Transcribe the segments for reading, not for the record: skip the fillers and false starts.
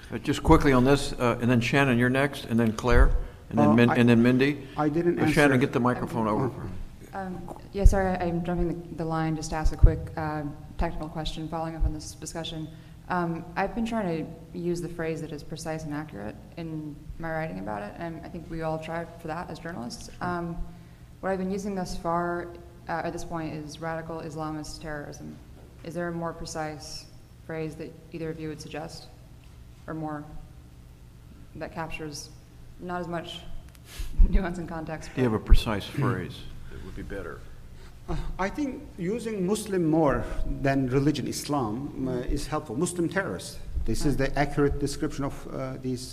Just quickly on this, and then Shannon, you're next, and then Claire, and then and then Mindy. I didn't answer. Shannon, get the microphone over. Yeah, sorry, I'm jumping the line just to ask a quick technical question following up on this discussion. I've been trying to use the phrase that is precise and accurate in my writing about it, and I think we all try for that as journalists. What I've been using thus far at this point is radical Islamist terrorism. Is there a more precise phrase that either of you would suggest, or more that captures not as much nuance and context? Do you have a precise phrase that would be better? I think using Muslim more than religion, Islam, is helpful. Muslim terrorists. This is the accurate description of these.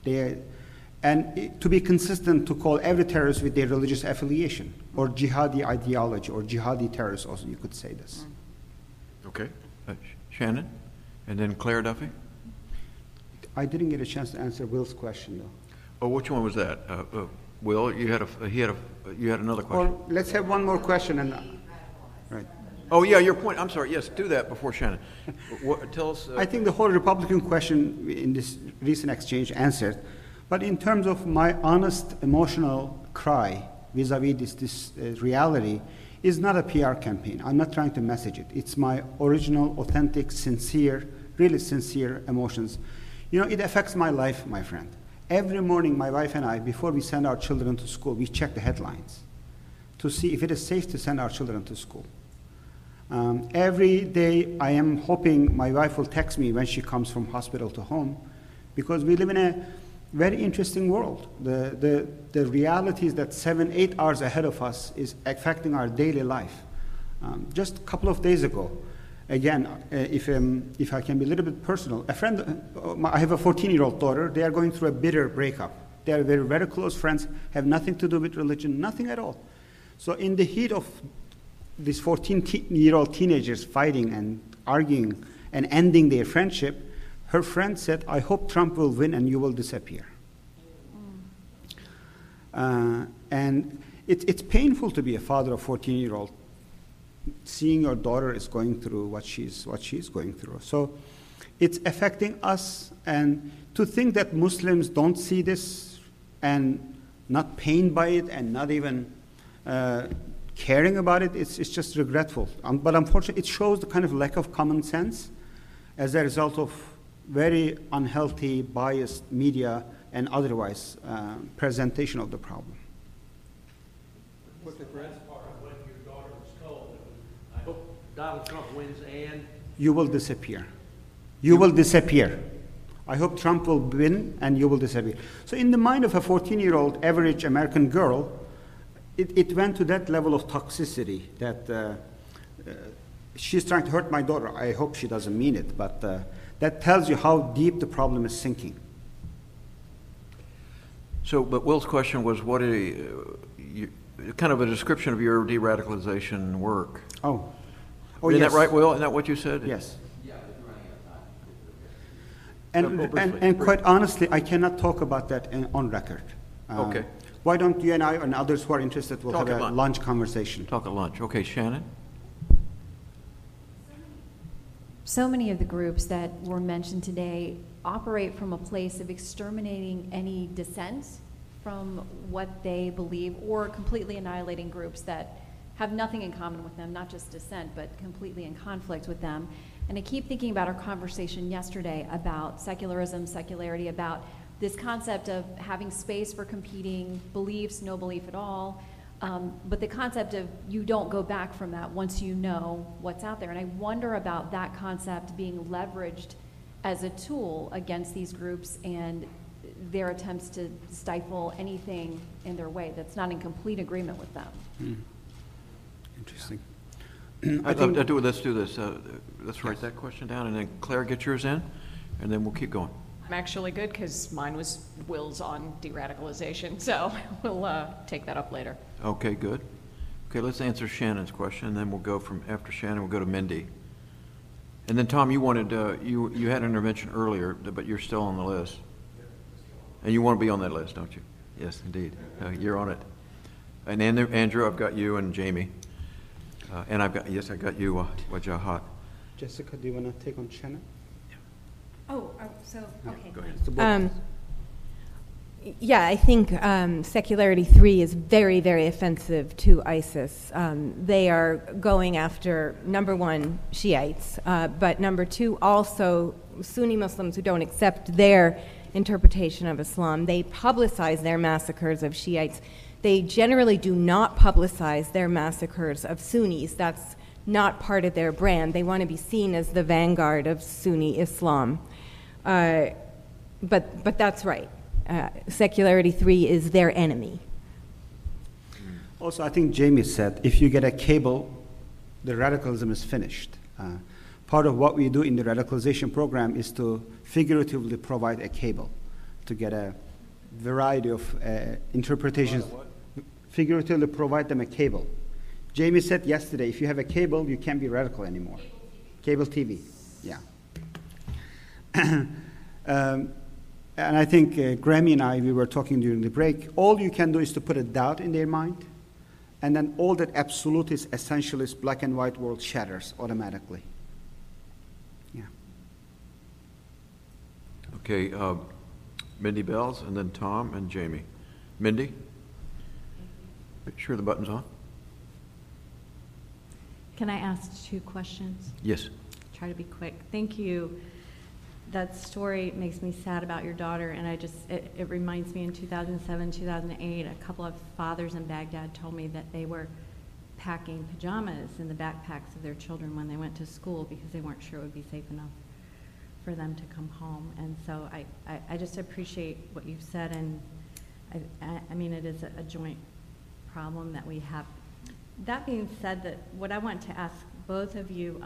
To be consistent, to call every terrorist with their religious affiliation or jihadi ideology or jihadi terrorists, also you could say this. Okay. Shannon? And then Claire Duffy? I didn't get a chance to answer Will's question, though. Oh, which one was that? Will, you had another question. Or let's have one more question. Right. Oh, yeah, your point. I'm sorry. Yes, do that before Shannon. Tell us. I think the whole Republican question in this recent exchange answered. But in terms of my honest emotional cry vis-a-vis this reality, is not a PR campaign. I'm not trying to message it. It's my original, authentic, sincere, really sincere emotions. You know, it affects my life, my friend. Every morning, my wife and I, before we send our children to school, we check the headlines to see if it is safe to send our children to school. Every day, I am hoping my wife will text me when she comes from hospital to home, because we live in a very interesting world. The realities that 7-8 hours ahead of us is affecting our daily life. Just a couple of days ago, again, if I can be a little bit personal, I have a 14-year-old daughter. They are going through a bitter breakup. They are very, very close friends, have nothing to do with religion, nothing at all. So in the heat of these 14-year-old teenagers fighting and arguing and ending their friendship, her friend said, "I hope Trump will win and you will disappear." And it's painful to be a father of a 14-year-old, seeing your daughter is going through what she's going through. So it's affecting us, and to think that Muslims don't see this and not pained by it and not even caring about it, it's just regretful. But unfortunately, it shows the kind of lack of common sense as a result of very unhealthy, biased media and otherwise presentation of the problem. What's the best part of what your daughter was told? I hope Donald Trump wins and... You will disappear. You will disappear. I hope Trump will win and you will disappear. So in the mind of a 14-year-old average American girl, it went to that level of toxicity that she's trying to hurt my daughter. I hope she doesn't mean it, but that tells you how deep the problem is sinking. So, but Will's question was, kind of a description of your de-radicalization work. Oh, Isn't yes. that right, Will? Isn't that what you said? Yes. And quite honestly, I cannot talk about that on record. Okay. Why don't you and I and others who are interested will Talk have a at lunch conversation? Talk at lunch. Okay, Shannon? So many of the groups that were mentioned today operate from a place of exterminating any dissent from what they believe, or completely annihilating groups that have nothing in common with them, not just dissent, but completely in conflict with them. And I keep thinking about our conversation yesterday about secularism, secularity, about this concept of having space for competing beliefs, no belief at all, but the concept of you don't go back from that once you know what's out there. And I wonder about that concept being leveraged as a tool against these groups and their attempts to stifle anything in their way that's not in complete agreement with them. Interesting. Let's do this. Let's write that question down, and then Claire, get yours in, and then we'll keep going. I'm actually good because mine was Will's on de-radicalization, so we'll take that up later. Okay, good. Okay, let's answer Shannon's question, and then we'll go from after Shannon, we'll go to Mindy. And then Tom, you wanted you had an intervention earlier, but you're still on the list, and you want to be on that list, don't you? Yes, indeed. You're on it. And Andrew, I've got you, and Jamie, and I got you, Wajahat. Jessica, do you want to take on Shannon? Okay. Go ahead. So both- Yeah, I think Secularity 3 is very, very offensive to ISIS. They are going after, number one, Shiites, but number two, also Sunni Muslims who don't accept their interpretation of Islam. They publicize their massacres of Shiites. They generally do not publicize their massacres of Sunnis. That's not part of their brand. They want to be seen as the vanguard of Sunni Islam. But that's right. Secularity 3 is their enemy. Also, I think Jamie said, if you get a cable, the radicalism is finished. Part of what we do in the radicalization program is to figuratively provide a cable to get a variety of interpretations. Figuratively provide them a cable. Jamie said yesterday, if you have a cable, you can't be radical anymore. Cable TV, yeah. And I think Grammy and I, we were talking during the break, all you can do is to put a doubt in their mind, and then all that absolutist, essentialist, black and white world shatters automatically. Yeah. Okay, Mindy Bells, and then Tom and Jamie. Mindy? Make sure the button's on. Can I ask 2 questions? Yes. Try to be quick. Thank you. That story makes me sad about your daughter, and it reminds me in 2007, 2008, a couple of fathers in Baghdad told me that they were packing pajamas in the backpacks of their children when they went to school because they weren't sure it would be safe enough for them to come home. And so I just appreciate what you've said, and I mean, it is a joint problem that we have. That being said, that what I want to ask both of you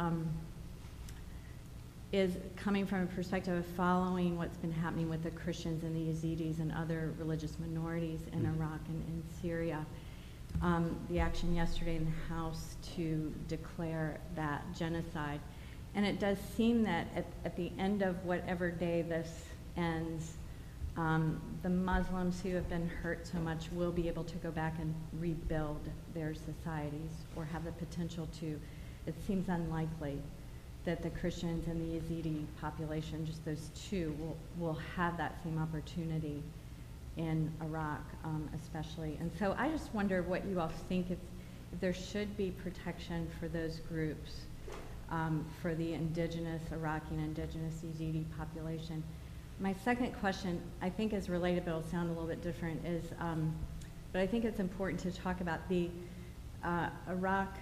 is coming from a perspective of following what's been happening with the Christians and the Yazidis and other religious minorities in Iraq and in Syria. The action yesterday in the House to declare that genocide. And it does seem that at the end of whatever day this ends, the Muslims who have been hurt so much will be able to go back and rebuild their societies, or have the potential to. It seems unlikely that the Christians and the Yazidi population, just those two, will have that same opportunity in Iraq, especially. And so I just wonder what you all think, if there should be protection for those groups, for the indigenous Iraqi and indigenous Yazidi population. My second question, I think is related, but it'll sound a little bit different, is, but I think it's important to talk about the Iraq.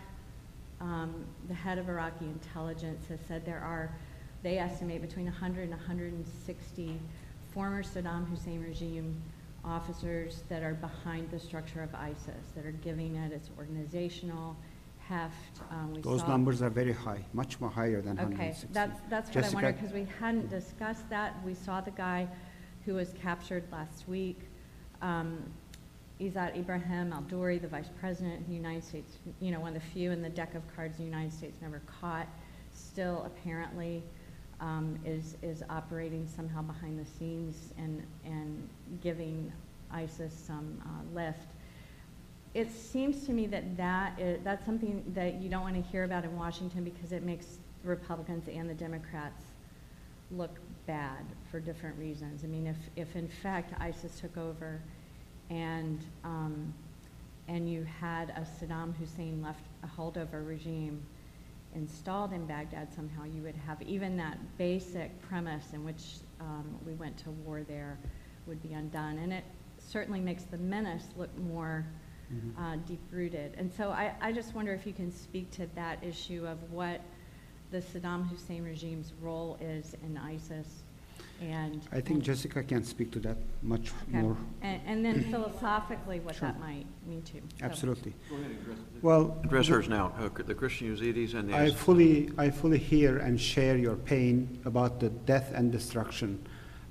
The head of Iraqi intelligence has said they estimate between 100 and 160 former Saddam Hussein regime officers that are behind the structure of ISIS, that are giving it its organizational heft. Those numbers are very high, much more higher than 160. Okay, that's what Jessica? I wondered, because we hadn't discussed that. We saw the guy who was captured last week, Izzat Ibrahim al-Duri, the vice president of the United States, one of the few in the deck of cards the United States never caught, still apparently is operating somehow behind the scenes and giving ISIS some lift. It seems to me that that's something that you don't want to hear about in Washington, because it makes the Republicans and the Democrats look bad for different reasons. I mean, if in fact ISIS took over and you had a Saddam Hussein left a holdover regime installed in Baghdad somehow, you would have even that basic premise in which we went to war there would be undone. And it certainly makes the menace look more deep-rooted. And so I just wonder if you can speak to that issue of what the Saddam Hussein regime's role is in ISIS. And I think Jessica can speak to that much okay. more. And then philosophically what Sure. that might mean too. So. Absolutely. Go ahead and address Well, Address hers now, the Christian Yazidis and the I ISIS. fully hear and share your pain about the death and destruction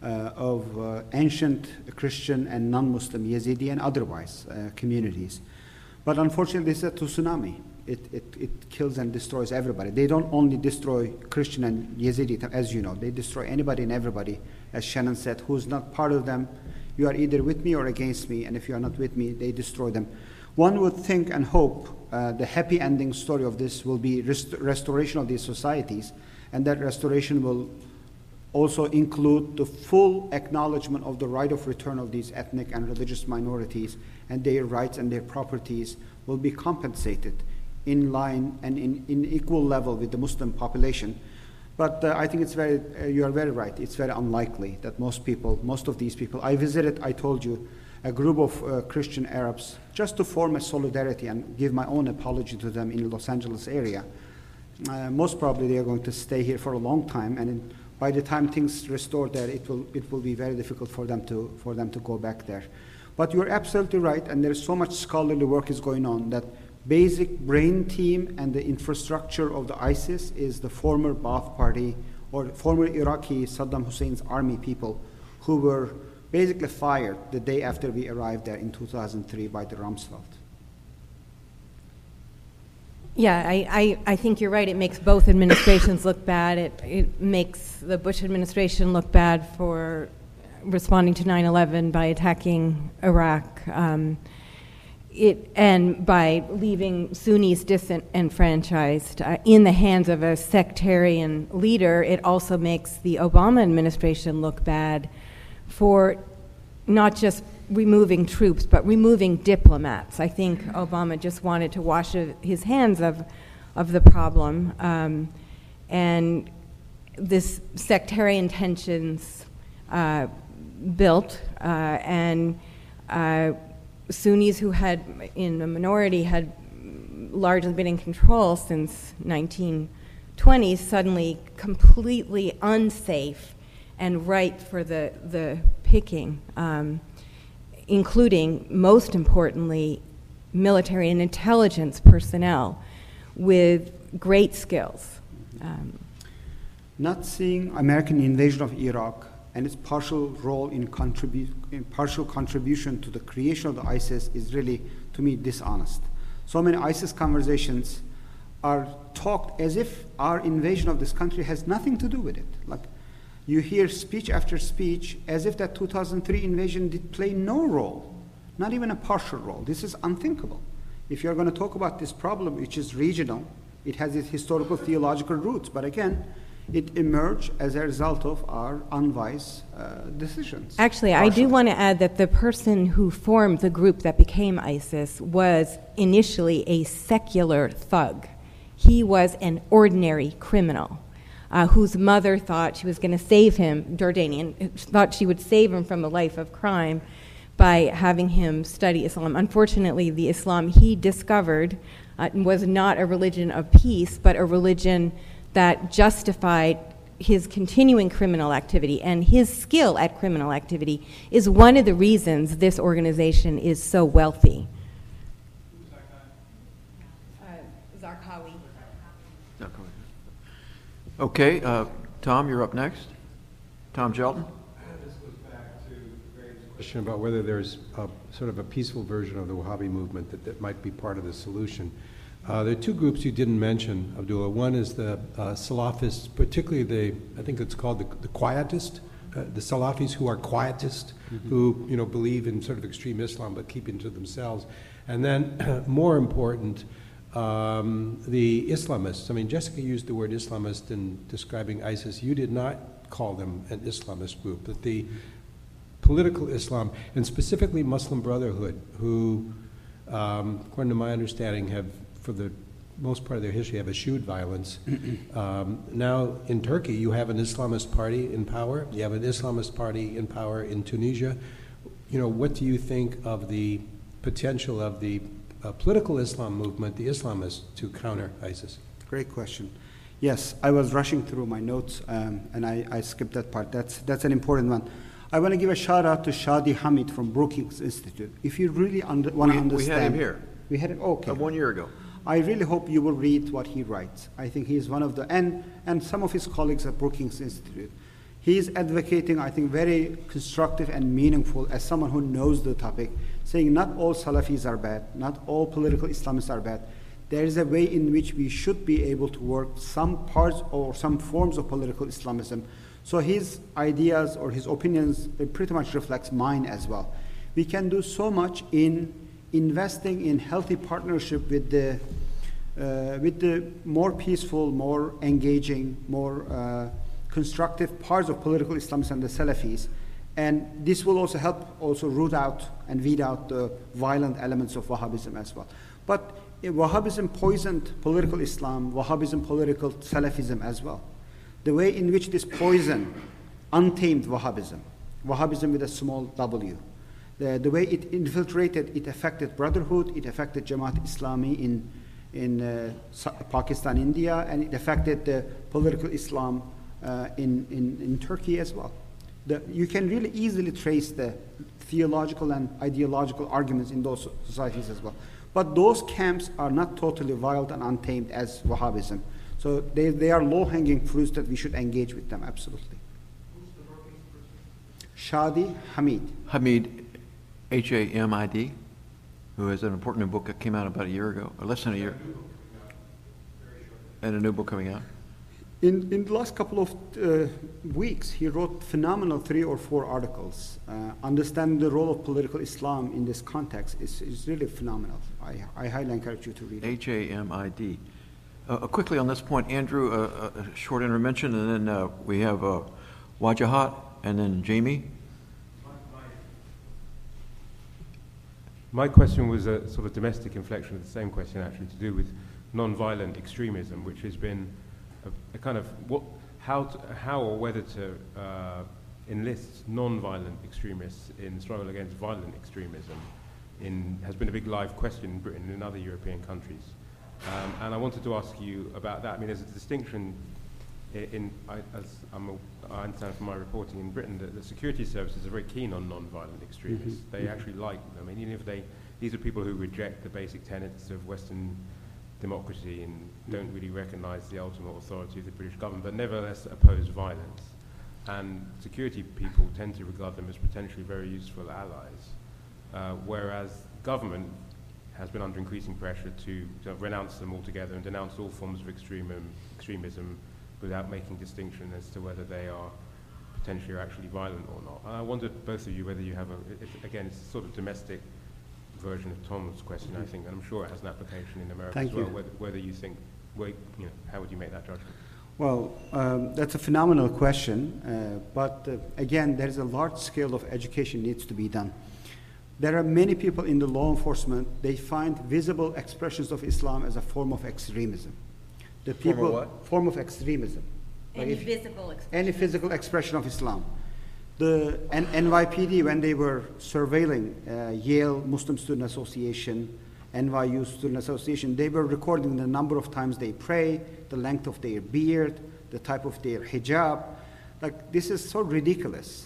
of ancient Christian and non-Muslim Yazidi and otherwise communities. But unfortunately, this is a tsunami. It kills and destroys everybody. They don't only destroy Christian and Yazidi, as you know. They destroy anybody and everybody, as Shannon said, who's not part of them. You are either with me or against me, and if you are not with me, they destroy them. One would think and hope the happy ending story of this will be restoration of these societies, and that restoration will also include the full acknowledgement of the right of return of these ethnic and religious minorities, and their rights and their properties will be compensated in line and in equal level with the Muslim population. But I think it's you are very right, it's very unlikely that most of these people, I visited, I told you, a group of Christian Arabs just to form a solidarity and give my own apology to them in the Los Angeles area. Most probably they are going to stay here for a long time, and by the time things restore there, it will be very difficult for them to go back there. But you're absolutely right, and there's so much scholarly work is going on that basic brain team and the infrastructure of the ISIS is the former Ba'ath Party or former Iraqi Saddam Hussein's army people who were basically fired the day after we arrived there in 2003 by the Rumsfeld. Yeah, I think you're right. It makes both administrations look bad. It makes the Bush administration look bad for responding to 9/11 by attacking Iraq, and by leaving Sunnis disenfranchised in the hands of a sectarian leader. It also makes the Obama administration look bad for not just removing troops, but removing diplomats. I think Obama just wanted to wash his hands of the problem. And this sectarian tensions built, and Sunnis who had, in a minority, had largely been in control since 1920, suddenly completely unsafe and ripe for the picking, including, most importantly, military and intelligence personnel with great skills. Not seeing American invasion of Iraq and its partial role in partial contribution to the creation of the ISIS is really, to me, dishonest. So many ISIS conversations are talked as if our invasion of this country has nothing to do with it. Like, you hear speech after speech as if that 2003 invasion did play no role, not even a partial role. This is unthinkable. If you're going to talk about this problem, which is regional, it has its historical theological roots, but again, it emerged as a result of our unwise decisions. Actually, I do want to add that the person who formed the group that became ISIS was initially a secular thug. He was an ordinary criminal whose mother thought she was going to save him, Jordanian, thought she would save him from a life of crime by having him study Islam. Unfortunately, the Islam he discovered was not a religion of peace, but a religion that justified his continuing criminal activity, and his skill at criminal activity is one of the reasons this organization is so wealthy. Zarqawi. Okay, Tom, you're up next. Tom Shelton. This goes back to Graham's question about whether there's sort of a peaceful version of the Wahhabi movement that might be part of the solution. There are two groups you didn't mention, Abdullah. One is the Salafists, particularly I think it's called the quietist, the Salafis who are quietist, who believe in sort of extreme Islam but keep it to themselves. And then, more important, the Islamists. I mean, Jessica used the word Islamist in describing ISIS. You did not call them an Islamist group, but the political Islam, and specifically Muslim Brotherhood, who, according to my understanding, have, for the most part of their history, have eschewed violence. Now, in Turkey, you have an Islamist party in power. You have an Islamist party in power in Tunisia. What do you think of the potential of the political Islam movement, the Islamists, to counter ISIS? Great question. Yes, I was rushing through my notes, and I skipped that part. That's an important one. I want to give a shout out to Shadi Hamid from Brookings Institute. If you really want to understand, we had him here. We had him. Okay. 1 year ago. I really hope you will read what he writes. I think he is one of the and some of his colleagues at Brookings Institute. He is advocating, I think, very constructive and meaningful as someone who knows the topic, saying not all Salafis are bad, not all political Islamists are bad. There is a way in which we should be able to work some parts or some forms of political Islamism. So his ideas or his opinions pretty much reflects mine as well. We can do so much in investing in healthy partnership with the more peaceful, more engaging, more constructive parts of political Islamism and the Salafis. And this will also help also root out and weed out the violent elements of Wahhabism as well. But Wahhabism poisoned political Islam, Wahhabism political Salafism as well. The way in which this poison untamed Wahhabism with a small w, the way it infiltrated, it affected Brotherhood, it affected Jamaat Islami in Pakistan, India, and it affected the political Islam in Turkey as well. You can really easily trace the theological and ideological arguments in those societies as well. But those camps are not totally wild and untamed as Wahhabism. So they are low-hanging fruits that we should engage with them, absolutely. Shadi Hamid. Hamid, Hamid, who has an important new book that came out about a year ago, or less than a year. And a new book coming out. In the last couple of weeks, he wrote phenomenal 3 or 4 articles. Understanding the role of political Islam in this context is really phenomenal. I highly encourage you to read it. Hamid. Quickly on this point, Andrew, a short intervention, and then we have Wajahat, and then Jamie. My question was a sort of domestic inflection of the same question, actually, to do with non-violent extremism, which has been a kind of how or whether to enlist non-violent extremists in the struggle against violent extremism has been a big live question in Britain and in other European countries. And I wanted to ask you about that. I mean, there's a distinction I understand from my reporting in Britain that the security services are very keen on non-violent extremists. They actually like them. I mean, even if these are people who reject the basic tenets of Western democracy and don't really recognize the ultimate authority of the British government, but nevertheless oppose violence. And security people tend to regard them as potentially very useful allies, whereas government has been under increasing pressure to renounce them altogether and denounce all forms of extremism without making distinction as to whether they are potentially or actually violent or not. And I wondered, both of you, whether you have again, it's a sort of domestic version of Tom's question, I think, and I'm sure it has an application in America as well, whether you think, how would you make that judgment? Well, that's a phenomenal question, but again, there is a large scale of education needs to be done. There are many people in the law enforcement, they find visible expressions of Islam as a form of extremism. Form of what? Form of extremism. Any physical expression. Any physical expression of Islam. The NYPD, when they were surveilling Yale Muslim Student Association, NYU Student Association, they were recording the number of times they pray, the length of their beard, the type of their hijab. Like, this is so ridiculous.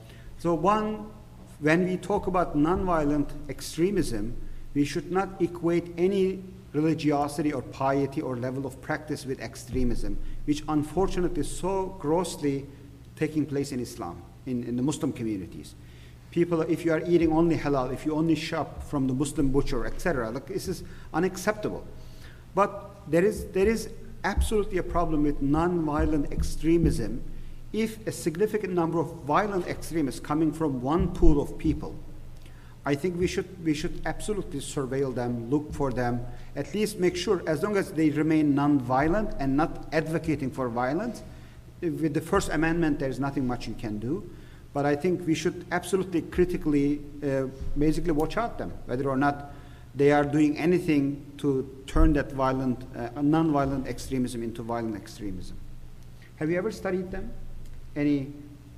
When we talk about nonviolent extremism, we should not equate any religiosity or piety or level of practice with extremism, which unfortunately is so grossly taking place in Islam, in the Muslim communities. People, if you are eating only halal, if you only shop from the Muslim butcher, etc., like, this is unacceptable. But there is absolutely a problem with non-violent extremism if a significant number of violent extremists coming from one pool of people. I think we should absolutely surveil them, look for them, at least make sure, as long as they remain non-violent and not advocating for violence. With the First Amendment, there's nothing much you can do. But I think we should absolutely critically basically watch out them, whether or not they are doing anything to turn that non-violent extremism into violent extremism. Have you ever studied them? Any?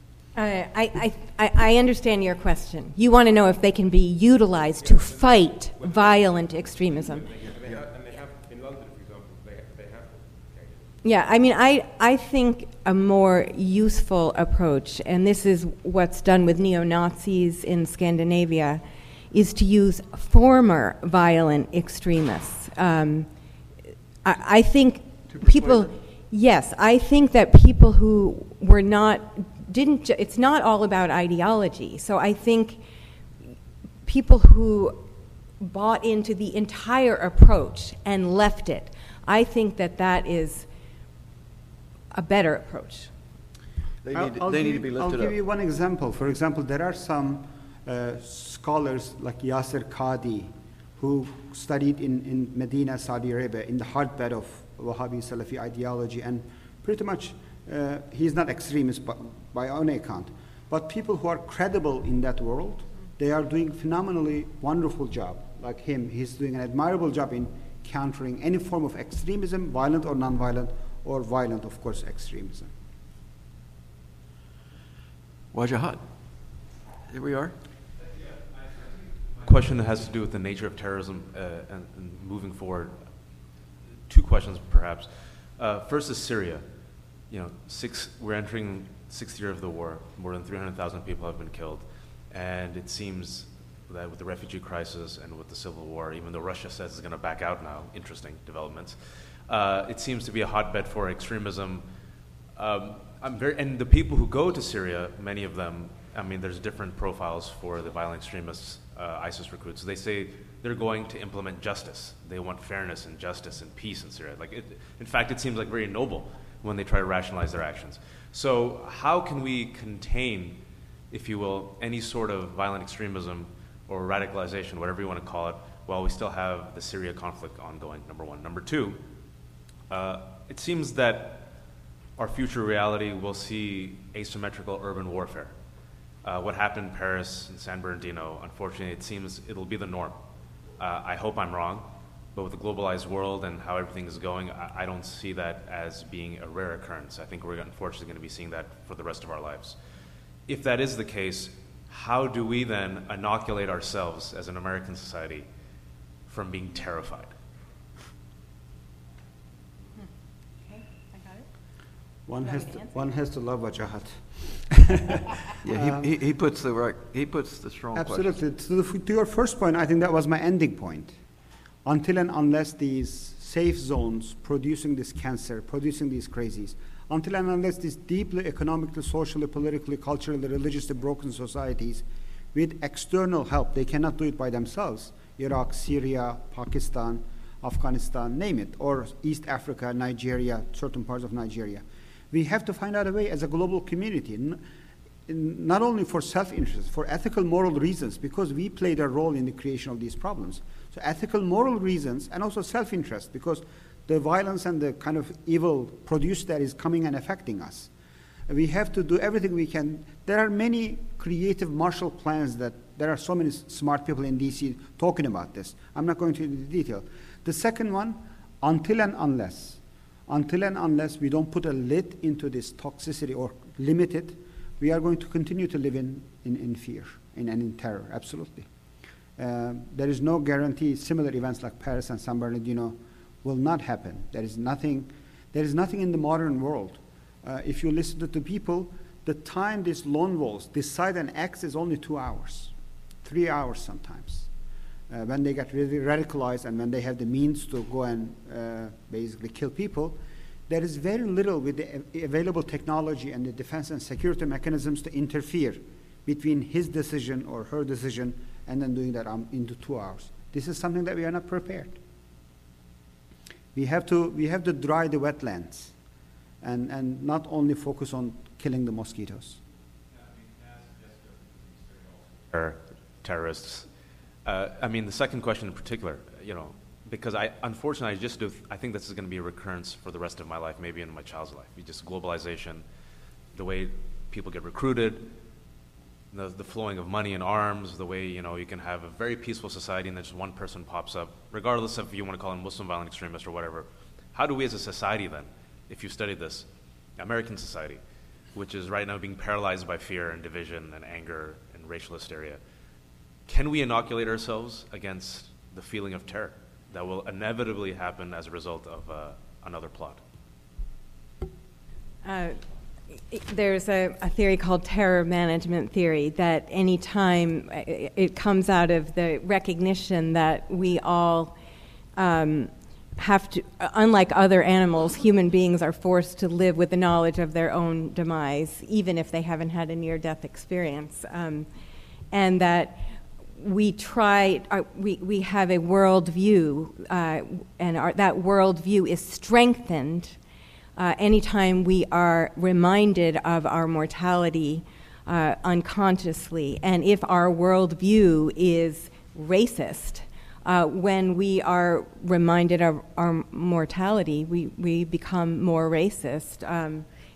I understand your question. You want to know if they can be utilized to fight violent extremism. And they have, in London, for example, they have. Yeah, I mean, I think a more useful approach, and this is what's done with neo-Nazis in Scandinavia, is to use former violent extremists. I think people, yes, I think that people who were it's not all about ideology. So I think people who bought into the entire approach and left it, I think that is a better approach. They need to be lifted up. I'll give you one example. For example, there are some scholars like Yasser Qadi who studied in Medina, Saudi Arabia, in the hotbed of Wahhabi Salafi ideology, and pretty much he's not extremist by any account. But people who are credible in that world, they are doing phenomenally wonderful job. Like him, he's doing an admirable job in countering any form of extremism, violent or non-violent, or violent, of course, extremism. Wajahat. Here we are. Question that has to do with the nature of terrorism and moving forward. Two questions, perhaps. First is Syria. We're entering sixth year of the war. More than 300,000 people have been killed, and it seems that with the refugee crisis and with the civil war, even though Russia says it's going to back out now, interesting developments, it seems to be a hotbed for extremism. And the people who go to Syria, many of them, I mean, there's different profiles for the violent extremists, ISIS recruits. They say they're going to implement justice. They want fairness and justice and peace in Syria. In fact, it seems like very noble when they try to rationalize their actions. So how can we contain, if you will, any sort of violent extremism or radicalization, whatever you want to call it, while we still have the Syria conflict ongoing, number one. Number two, it seems that our future reality will see asymmetrical urban warfare. What happened in Paris and San Bernardino, unfortunately, it seems it'll be the norm. I hope I'm wrong, but with the globalized world and how everything is going, I don't see that as being a rare occurrence. I think we're unfortunately going to be seeing that for the rest of our lives. If that is the case, how do we then inoculate ourselves as an American society from being terrified? Okay, I got it. One has to love Wajahat. Yeah, he puts the strong Absolutely. questions. To your first point, I think that was my ending point. Until and unless these safe zones producing this cancer, producing these crazies, until and unless these deeply economically, socially, politically, culturally, religiously broken societies with external help, they cannot do it by themselves. Iraq, Syria, Pakistan, Afghanistan, name it, or East Africa, Nigeria, certain parts of Nigeria. We have to find out a way as a global community, not only for self-interest, for ethical, moral reasons, because we played a role in the creation of these problems. So ethical, moral reasons, and also self-interest, because the violence and the kind of evil produced that is coming and affecting us. We have to do everything we can. There are many creative Marshall plans that there are so many smart people in DC talking about this. I'm not going into the detail. The second one, until and unless we don't put a lid into this toxicity or limit it, we are going to continue to live in fear and in terror, absolutely. There is no guarantee similar events like Paris and San Bernardino will not happen. There is nothing in the modern world. If you listen to the people, the time these lone wolves decide an X is only 2 hours, 3 hours sometimes. When they get really radicalized and when they have the means to go and basically kill people, there is very little with the available technology and the defense and security mechanisms to interfere between his decision or her decision and then doing that into 2 hours. This is something that we are not prepared. We have to dry the wetlands and not only focus on killing the mosquitoes. Terrorists. The second question in particular, because unfortunately, I think this is going to be a recurrence for the rest of my life, maybe in my child's life. Just globalization, the way people get recruited, the flowing of money and arms, the way, you can have a very peaceful society and then just one person pops up, regardless of if you want to call him Muslim violent extremist or whatever. How do we as a society then, if you studied this, American society, which is right now being paralyzed by fear and division and anger and racial hysteria, can we inoculate ourselves against the feeling of terror that will inevitably happen as a result of another plot? There's a theory called terror management theory that any time it comes out of the recognition that we all have to, unlike other animals, human beings are forced to live with the knowledge of their own demise, even if they haven't had a near-death experience, and that we have a worldview, and that worldview is strengthened anytime we are reminded of our mortality unconsciously. And if our worldview is racist, when we are reminded of our mortality, we become more racist.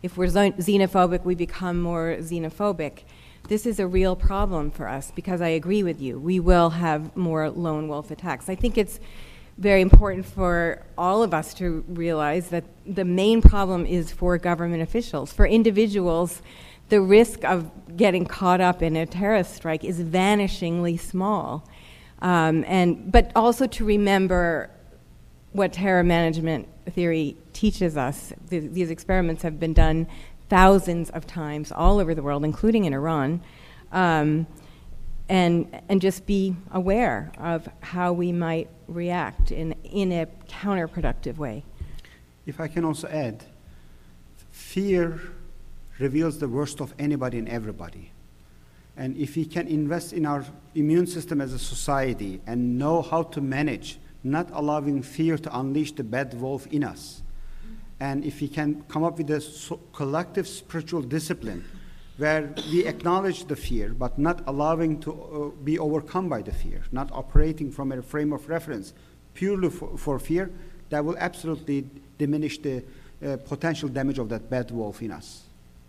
If we're xenophobic, we become more xenophobic. This is a real problem for us because I agree with you. We will have more lone wolf attacks. I think it's very important for all of us to realize that the main problem is for government officials. For individuals, the risk of getting caught up in a terrorist strike is vanishingly small. But also to remember what terror management theory teaches us. These experiments have been done thousands of times all over the world, including in Iran, and just be aware of how we might react in a counterproductive way. If I can also add, fear reveals the worst of anybody and everybody. And if we can invest in our immune system as a society and know how to manage, not allowing fear to unleash the bad wolf in us, and if we can come up with a collective spiritual discipline where we acknowledge the fear, but not allowing to be overcome by the fear, not operating from a frame of reference purely for fear, that will absolutely diminish the potential damage of that bad wolf in us.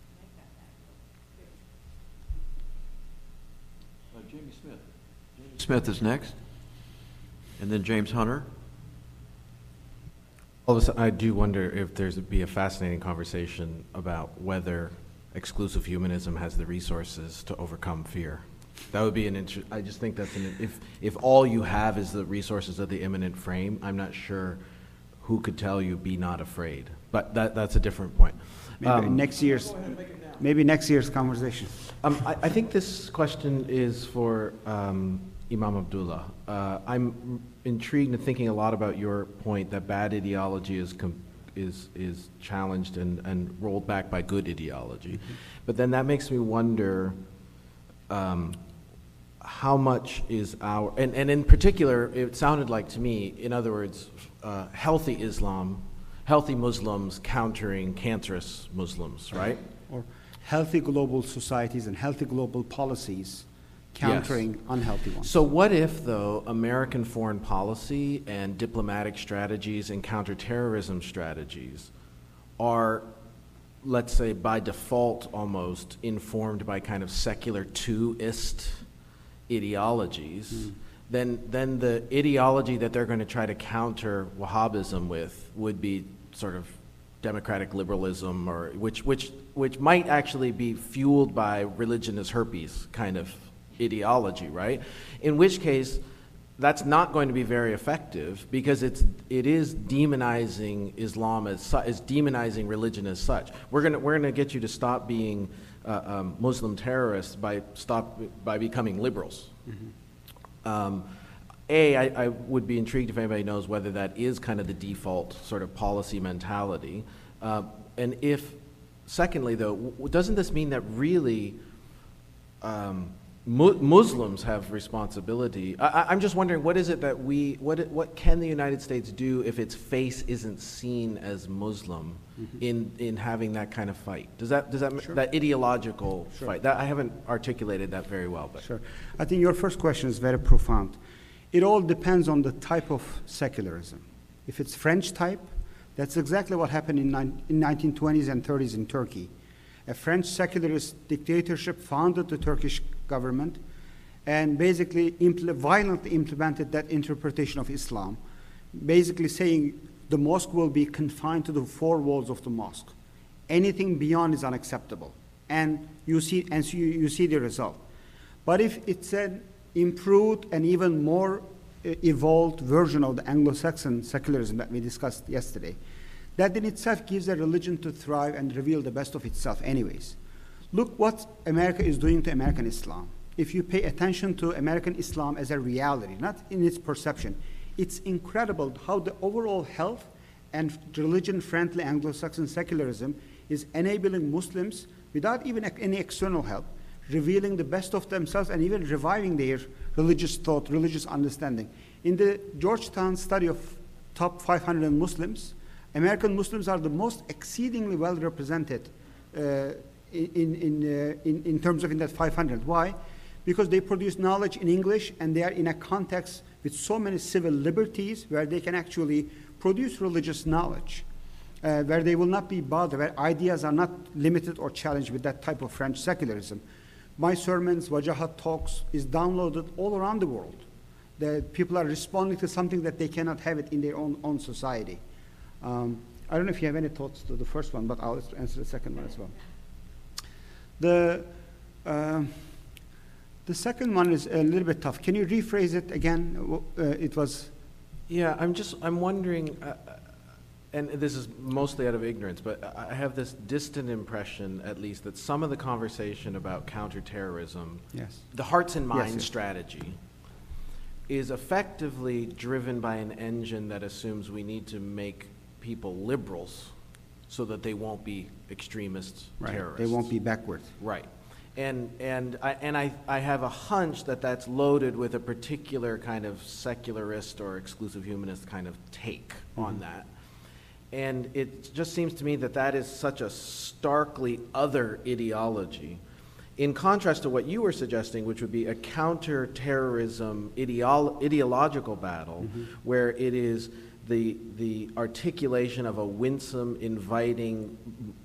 Jamie Smith. Jamie Smith is next, and then James Hunter. All of a sudden, I do wonder if there's be a fascinating conversation about whether exclusive humanism has the resources to overcome fear. That would be I just think that's if all you have is the resources of the immanent frame, I'm not sure who could tell you be not afraid. But that's a different point. Maybe next year's conversation. I think this question is for Imam Abdullah. I'm intrigued and thinking a lot about your point that bad ideology is challenged and rolled back by good ideology. Mm-hmm. But then that makes me wonder how much is our, and in particular, it sounded like to me, in other words, healthy Islam, healthy Muslims countering cancerous Muslims, right? Or healthy global societies and healthy global policies countering unhealthy ones. So what if, though, American foreign policy and diplomatic strategies and counterterrorism strategies are, let's say, by default almost informed by kind of secular two-ist ideologies, then the ideology that they're going to try to counter Wahhabism with would be sort of democratic liberalism, or which might actually be fueled by religion as herpes kind of ideology, right? In which case, that's not going to be very effective because it is demonizing Islam as demonizing religion as such. We're gonna get you to stop being Muslim terrorists by becoming liberals. Mm-hmm. I would be intrigued if anybody knows whether that is kind of the default sort of policy mentality, and if, secondly, though, doesn't this mean that really Muslims have responsibility? I'm just wondering, what is it that what can the United States do if its face isn't seen as Muslim in having that kind of fight? Does that Sure. that ideological Sure. fight? That I haven't articulated that very well, but Sure. I think your first question is very profound. It all depends on the type of secularism. If it's French type, that's exactly what happened in 1920s and 30s in Turkey. A French secularist dictatorship founded the Turkish government and basically violently implemented that interpretation of Islam, basically saying the mosque will be confined to the four walls of the mosque. Anything beyond is unacceptable. And you see the result. But if it's an improved and even more evolved version of the Anglo-Saxon secularism that we discussed yesterday, that in itself gives a religion to thrive and reveal the best of itself anyways. Look what America is doing to American Islam. If you pay attention to American Islam as a reality, not in its perception, it's incredible how the overall health and religion-friendly Anglo-Saxon secularism is enabling Muslims, without even any external help, revealing the best of themselves and even reviving their religious thought, religious understanding. In the Georgetown study of top 500 Muslims, American Muslims are the most exceedingly well represented in terms of in that 500. Why? Because they produce knowledge in English and they are in a context with so many civil liberties where they can actually produce religious knowledge. where they will not be bothered, where ideas are not limited or challenged with that type of French secularism. My sermons, Wajahat talks, is downloaded all around the world. The people are responding to something that they cannot have it in their own society. I don't know if you have any thoughts to the first one, but I'll answer the second one as well. The second one is a little bit tough. Can you rephrase it again? It was... Yeah, I'm wondering, and this is mostly out of ignorance, but I have this distant impression, at least, that some of the conversation about counterterrorism, Yes. the hearts and minds Yes. strategy, is effectively driven by an engine that assumes we need to make people liberals so that they won't be extremists, Right. terrorists. They won't be backward. Right. And I have a hunch that that's loaded with a particular kind of secularist or exclusive humanist kind of take on that. And it just seems to me that that is such a starkly other ideology, in contrast to what you were suggesting, which would be a counterterrorism ideological battle, where it is the articulation of a winsome, inviting,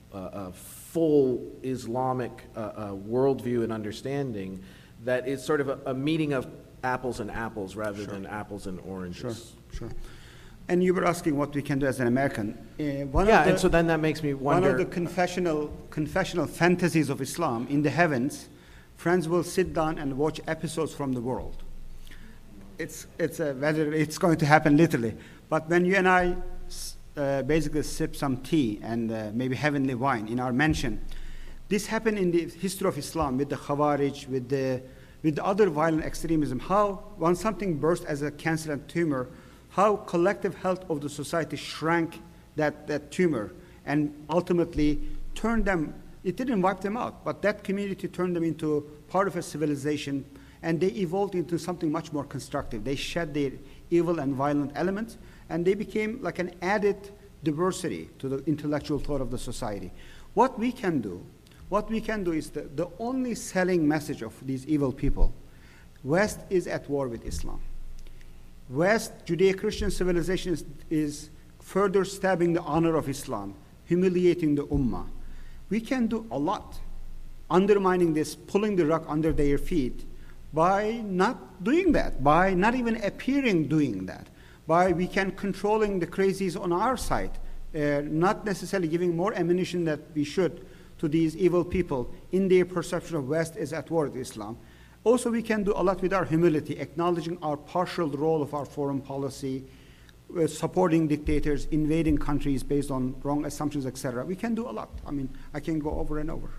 full Islamic worldview and understanding that is sort of a meeting of apples and apples rather than apples and oranges. Sure. And you were asking what we can do as an American. And so then that makes me wonder... One of the confessional fantasies of Islam, in the heavens, friends will sit down and watch episodes from the world. It's whether it's going to happen literally. But when you and I basically sip some tea and maybe heavenly wine in our mansion, this happened in the history of Islam with the Khawarij, with the other violent extremism. How, when something burst as a cancer and tumor, how collective health of the society shrank that tumor and ultimately turned them, it didn't wipe them out, but that community turned them into part of a civilization, and they evolved into something much more constructive. They shed their evil and violent elements, and they became like an added diversity to the intellectual thought of the society. What we can do is the only selling message of these evil people, West is at war with Islam. West, Judeo-Christian civilization is further stabbing the honor of Islam, humiliating the Ummah. We can do a lot, undermining this, pulling the rug under their feet, by not doing that, by not even appearing doing that, by we can controlling the crazies on our side, not necessarily giving more ammunition that we should to these evil people in their perception of West is at war with Islam. Also, we can do a lot with our humility, acknowledging our partial role of our foreign policy, supporting dictators, invading countries based on wrong assumptions, etc. We can do a lot. I mean, I can go over and over.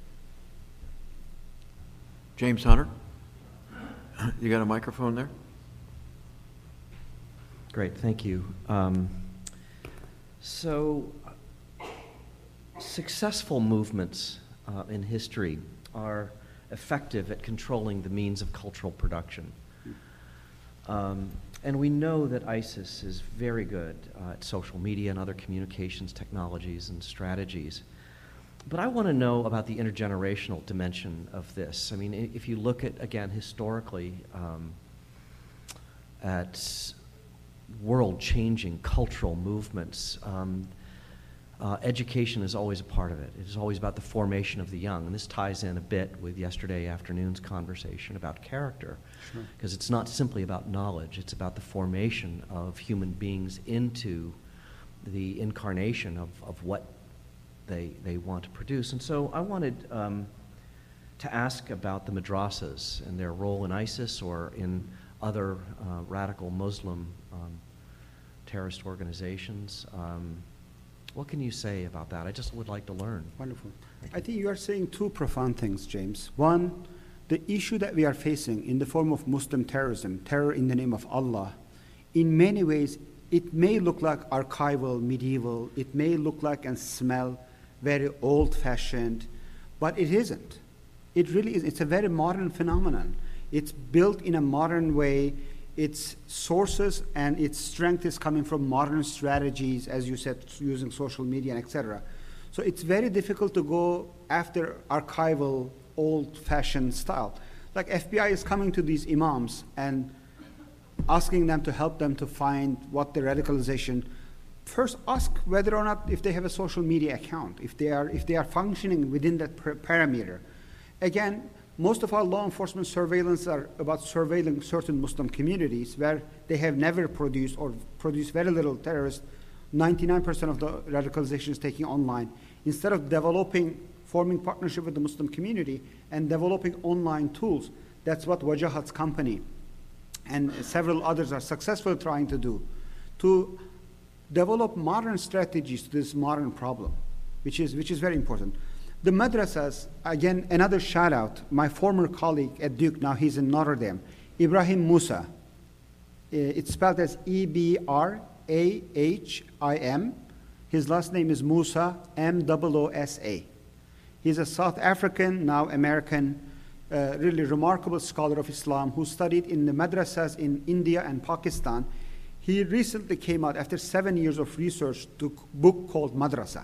James Hunter, you got a microphone there? Great, thank you. Successful movements in history are effective at controlling the means of cultural production. And we know that ISIS is very good at social media and other communications technologies and strategies. But I want to know about the intergenerational dimension of this. I mean, if you look at, again, historically, at world-changing cultural movements, education is always a part of it. It is always about the formation of the young. And this ties in a bit with yesterday afternoon's conversation about character. Because it's not simply about knowledge, it's about the formation of human beings into the incarnation of what they want to produce. And so I wanted to ask about the madrasas and their role in ISIS or in other radical Muslim terrorist organizations. What can you say about that? I just would like to learn. Wonderful. I think you are saying two profound things, James. One, the issue that we are facing in the form of Muslim terrorism, terror in the name of Allah, in many ways, it may look like archival, medieval, it may look like and smell very old-fashioned, but it isn't. It really is. It's a very modern phenomenon. It's built in a modern way. Its sources and its strength is coming from modern strategies, as you said, using social media and etc. So it's very difficult to go after archival, old-fashioned style. Like FBI is coming to these imams and asking them to help them to find what the radicalization. first ask whether or not if they have a social media account, if they are functioning within that parameter. Again, most of our law enforcement surveillance are about surveilling certain Muslim communities where they have never produced or produced very little terrorists. 99% of the radicalization is taking online. Instead of forming partnership with the Muslim community and developing online tools, that's what Wajahat's company and several others are successfully trying to do, to develop modern strategies to this modern problem, which is very important. The madrasas, again, another shout out, my former colleague at Duke, now he's in Notre Dame, Ibrahim Musa. It's spelled as Ebrahim. His last name is Musa, Moosa. He's a South African, now American, really remarkable scholar of Islam who studied in the madrasas in India and Pakistan. He recently came out after 7 years of research to a book called Madrasa.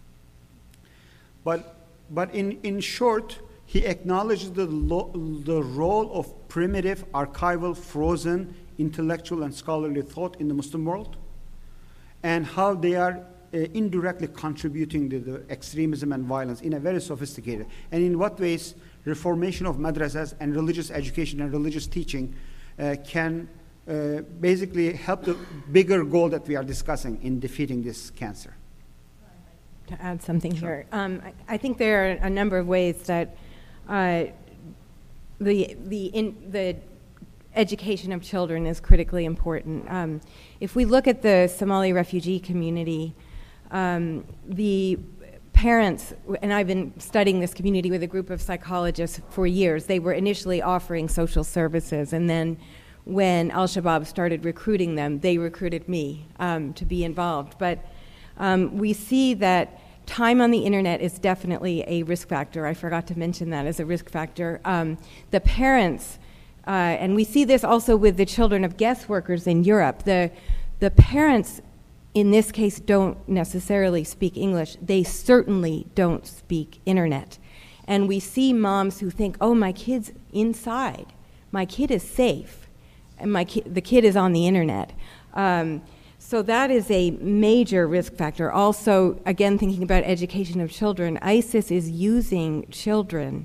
But in short, he acknowledges the role of primitive, archival, frozen, intellectual and scholarly thought in the Muslim world, and how they are indirectly contributing to the extremism and violence in a very sophisticated, and in what ways reformation of madrasas and religious education and religious teaching can basically help the bigger goal that we are discussing in defeating this cancer. To add something here, I think there are a number of ways that the education of children is critically important. If we look at the Somali refugee community, the parents, and I've been studying this community with a group of psychologists for years, they were initially offering social services, and then when Al-Shabaab started recruiting them, they recruited me to be involved. But we see that time on the internet is definitely a risk factor. I forgot to mention that as a risk factor. The parents, and we see this also with the children of guest workers in Europe, the parents in this case don't necessarily speak English. They certainly don't speak internet. And we see moms who think, oh, my kid's inside. My kid is safe. And the kid is on the internet. So that is a major risk factor. Also, again, thinking about education of children, ISIS is using children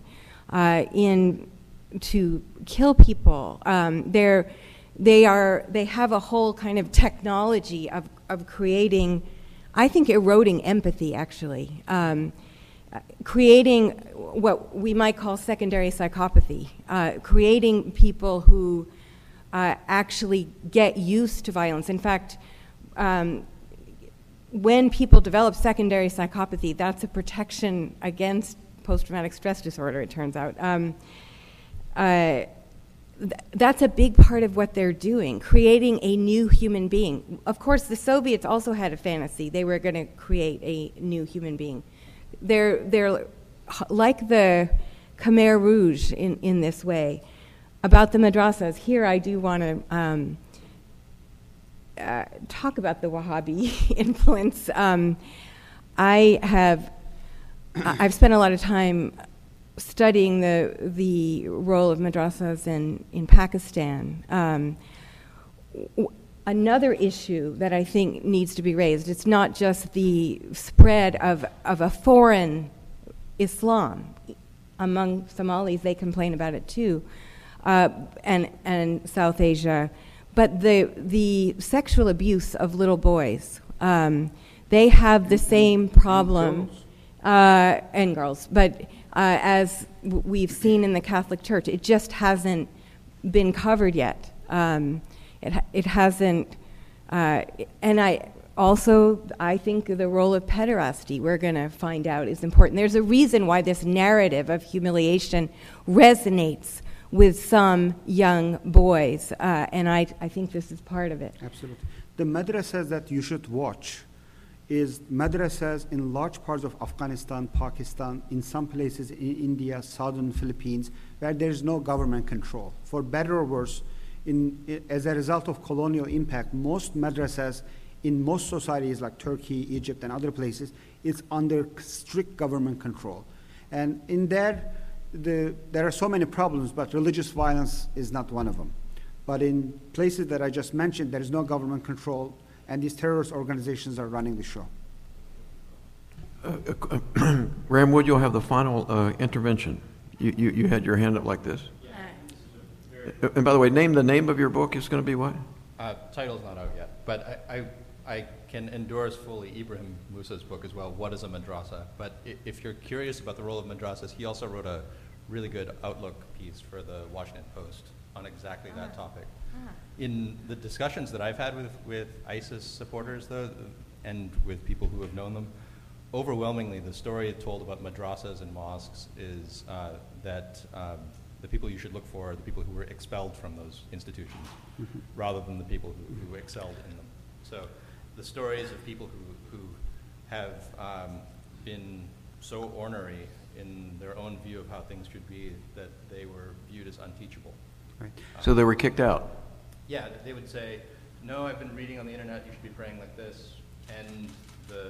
to kill people. They have a whole kind of technology of creating, I think, eroding empathy, actually. Creating what we might call secondary psychopathy, creating people who actually get used to violence. In fact, when people develop secondary psychopathy, that's a protection against post-traumatic stress disorder, it turns out. That's a big part of what they're doing, creating a new human being. Of course, the Soviets also had a fantasy. They were going to create a new human being. They're like the Khmer Rouge in this way. About the madrasas, here I do want to talk about the Wahhabi influence. I've spent a lot of time studying the role of madrasas in Pakistan. Another issue that I think needs to be raised, it's not just the spread of a foreign Islam. Among Somalis, they complain about it too, and South Asia. But the sexual abuse of little boys, they have the same problem, and girls, but as we've seen in the Catholic Church, it just hasn't been covered yet. It hasn't, and I think the role of pederasty, we're going to find out, is important. There's a reason why this narrative of humiliation resonates with some young boys, and I think this is part of it. Absolutely. The madrasas that you should watch is madrasas in large parts of Afghanistan, Pakistan, in some places in India, southern Philippines, where there is no government control. For better or worse, as a result of colonial impact, most madrasas in most societies like Turkey, Egypt, and other places, it's under strict government control. And in there are so many problems, but religious violence is not one of them. But in places that I just mentioned, there is no government control. and these terrorist organizations are running the show. Ramwood, you'll have the final intervention. You had your hand up like this. And by the way, the name of your book is going to be what? Title's not out yet, but I can endorse fully Ibrahim Musa's book as well, What is a Madrasa? But if you're curious about the role of madrasas, he also wrote a really good Outlook piece for the Washington Post on exactly that topic. In the discussions that I've had with ISIS supporters, though, and with people who have known them, overwhelmingly the story told about madrasas and mosques is that the people you should look for are the people who were expelled from those institutions, rather than the people who excelled in them. So the stories of people who have been so ornery in their own view of how things should be that they were viewed as unteachable. Right. So they were kicked out? Yeah, they would say, no, I've been reading on the internet, you should be praying like this. And the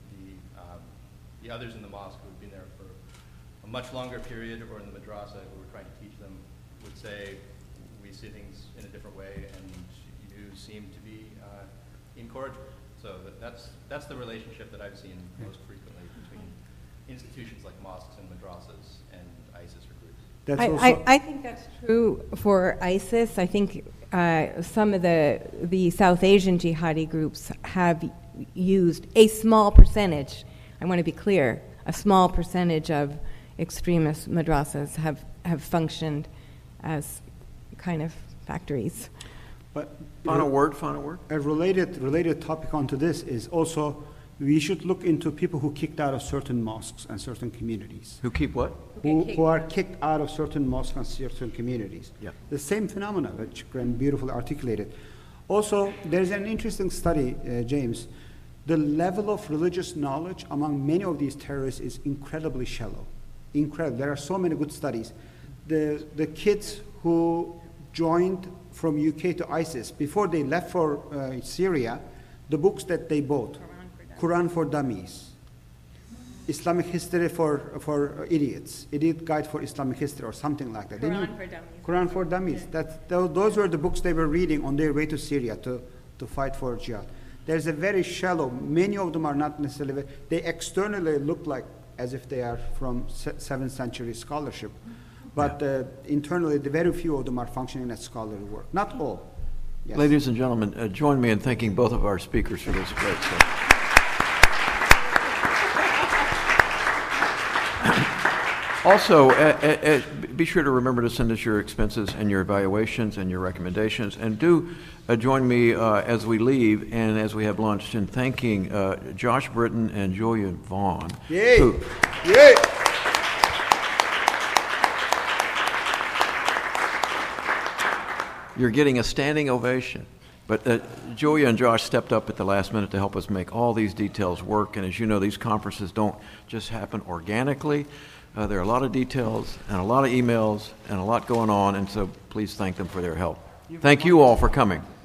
others in the mosque who had been there for a much longer period, or in the madrasa who were trying to teach them, would say, we see things in a different way, and you seem to be incorrigible. So that's the relationship that I've seen most frequently between institutions like mosques and madrasas and ISIS recruits. I think that's true for ISIS. I think some of the South Asian jihadi groups have used a small percentage, I want to be clear, a small percentage of extremist madrasas have functioned as kind of factories. But Final word. A related topic onto this is also we should look into people who kicked out of certain mosques and certain communities. Who keep what? Who are kicked out of certain mosques and certain communities. Yeah. The same phenomena, which Graham beautifully articulated. Also, there's an interesting study, James. The level of religious knowledge among many of these terrorists is incredibly shallow. Incredible. There are so many good studies. The kids who joined from UK to ISIS, before they left for Syria, the books that they bought, Quran for Dummies, Islamic History for Idiots, Idiot Guide for Islamic History, or something like that. Quran for Dummies. Quran for Dummies. Those were the books they were reading on their way to Syria to fight for jihad. There's a very shallow, many of them are not necessarily, they externally look like as if they are from 7th century scholarship. But internally, the very few of them are functioning as scholarly work. Not all. Yes. Ladies and gentlemen, join me in thanking both of our speakers for this great stuff. Also, be sure to remember to send us your expenses and your evaluations and your recommendations. And do join me as we leave and as we have lunch in thanking Josh Britton and Julia Vaughn. Yay! Yay! You're getting a standing ovation. But Julia and Josh stepped up at the last minute to help us make all these details work. And as you know, these conferences don't just happen organically. There are a lot of details and a lot of emails and a lot going on. And so please thank them for their help. Thank you all for coming.